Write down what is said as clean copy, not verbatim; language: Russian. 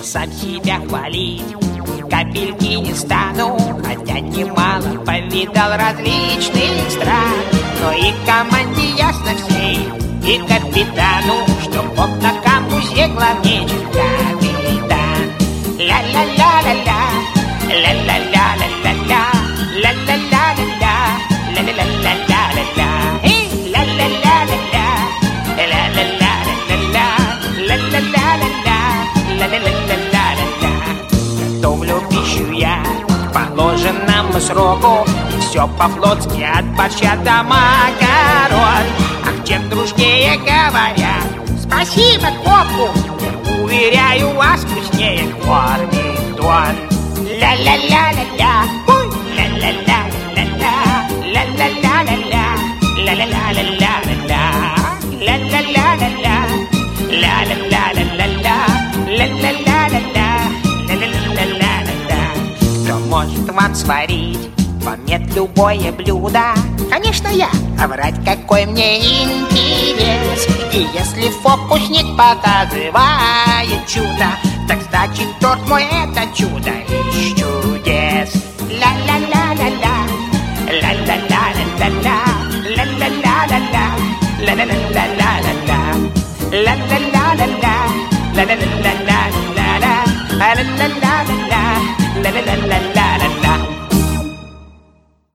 сам себя хвалить капельки не стану, хотя немало повидал различных стран. Но и команде ясно всей, и капитану, что Бог на камбузе главнее, чем капитан. Ля-ля-ля-ля-ля, ля-ля-ля-ля-ля-ля, ля-ля-ля-ля-ля, ля-ля-ля-ля-ля-ля, ля-ля-ля-ля-ля, ля-ля-ля-ля-ля, ля-ля-ля-ля-ля, ля-ля-ля-ля-ля. Готовлю пищу я к положенному сроку, все по-флотски от борща до макарон. А чем дружнее говорят спасибо копу, уверяю вас, вкуснее кормит-он. Ля-ля-ля-ля-ля, ля-ля-ля-ля-ля, ля-ля-ля-ля-ля, ля-ля-ля-ля-ля-ля, ля-ля-ля-ля-ля, ля-ля-ля-ля-ля-ля, ля-ля-ля-ля-ля, ля-ля-ля-ля-ля. Кто может вам сварить помет любое блюдо? Конечно, я. А врать какой мне интерес. И если фокусник показывает чудо, так значит торт мой это чудо из чудес. Ля-ля-ля-ля-ля, ля-ля-ля-ля-ля, ля-ля-ля-ля-ля, ля-ля-ля-ля-ля-ля, ля-ля-ля-ля-ля, ля-ля-ля-ля-ля, ля-ля-ля-ля-ля, ля-ля-ля-ля-ля.